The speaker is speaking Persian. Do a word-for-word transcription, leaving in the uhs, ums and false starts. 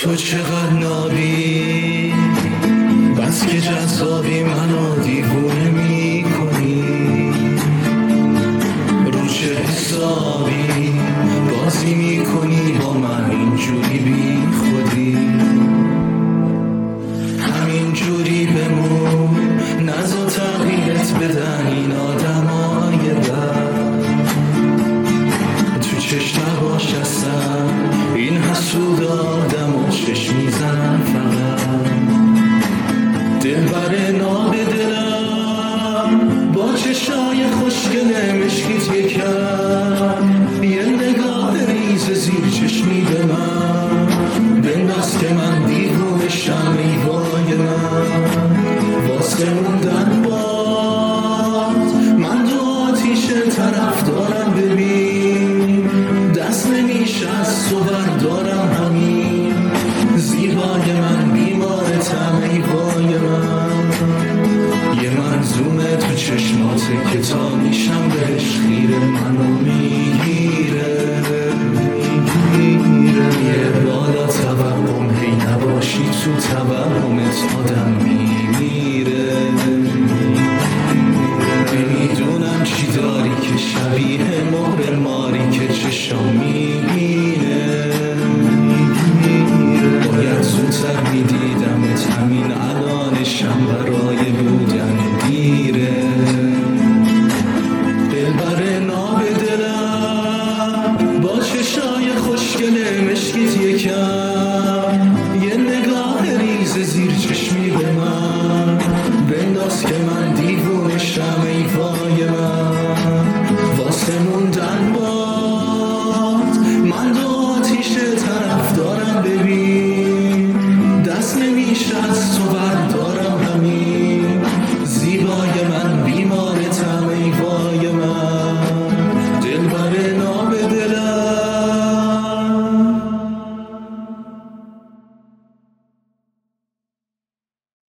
تو چقدر نابی، بس که جذابی منو دیوونه میکنی، رو چه حسابی بازی میکنی با من اینجوری بی خودی، همین جوری بمون نزا تغییرت بدن این آدمای بد، تو چشم نباش اصلا این حسود آدم و چشم میزنن فقط، دلبر ناب دلم با چشای خوشگل مشکیت یکم، یه نگاه ریز زیر چشمی به من بنداز که من دیوونشم ایوای من، واسه موندن باد من دو آتیش طرف دارم، ببین دست نمیشه از تو بردارم، همین زیبای من بیمارتم ایوای من، یه منظومه تو چشماته که تا میشم بهش خیره، منو میگیره میگیره، یه بالا توهم هی نباشی تو توهمت آدم میمیره، نمیدونم چی داری که شبیه مهر ماری که چشام میگیره، باید زودتر میدیدمت همین الانشم برای بودن دیره، دلبر ناب دلم با چشای خوشگل مشکیت یکم، یه نگاه ریز زیر چشمی به من بنداز که من دیوونشم ایوای من، واسه موندن باد من دو آتیش طرف دارم، ببین دست نمیشه از تو بردارم، همین زیبای من بیمارتم ایوای من.